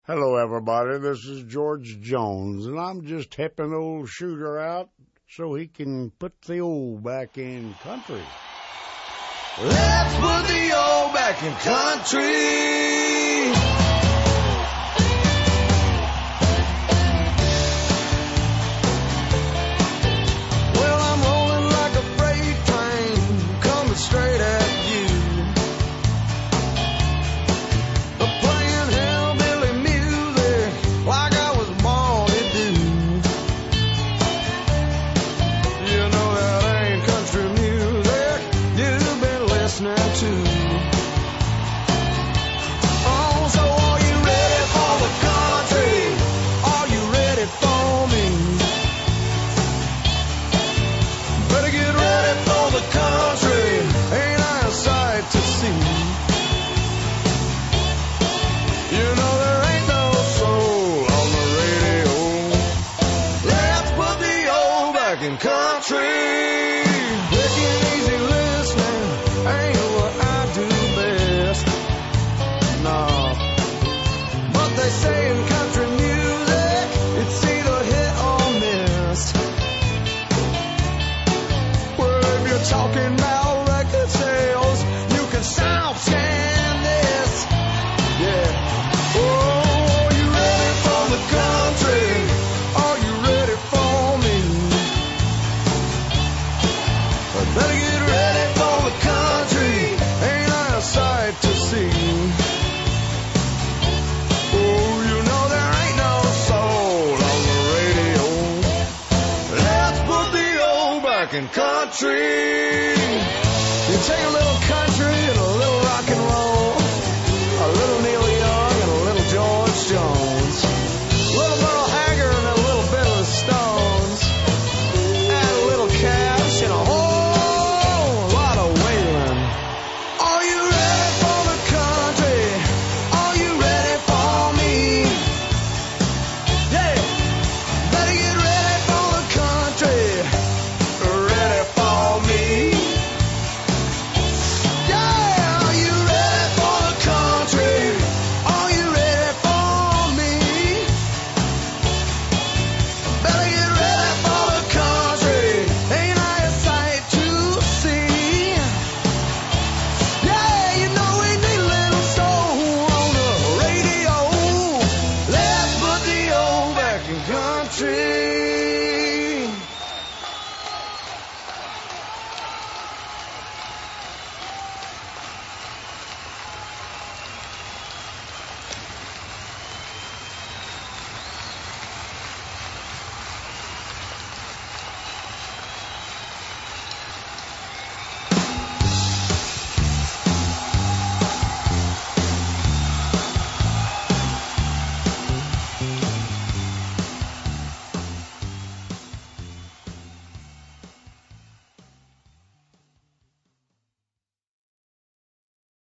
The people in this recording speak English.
Hello, everybody. This is George Jones, and I'm just helping old Shooter out so he can put the old back in country. Let's put the old back in country. Well, I'm rolling like a freight train, coming straight at you. Playing hillbilly music like I was born to do. You know that ain't country music you've been listening to. Oh, so are you ready for the country? Are you ready for me? Better get ready for the country. Ain't I a sight to see? You know there ain't no soul on the radio. Let's put the old back in country. Quick and easy listening ain't what I do best. Nah, but they say in country music it's either hit or miss. Well, if you're talking about record sales, you can sound scan this. Yeah. Oh, are you ready for the country? Are you ready for me? I better get ready for the country. Ain't I a sight to see? Oh, you know there ain't no soul on the radio. Let's put the old back in country. You take a little country and a little rock and roll, a little Neil Young and a little George Jones.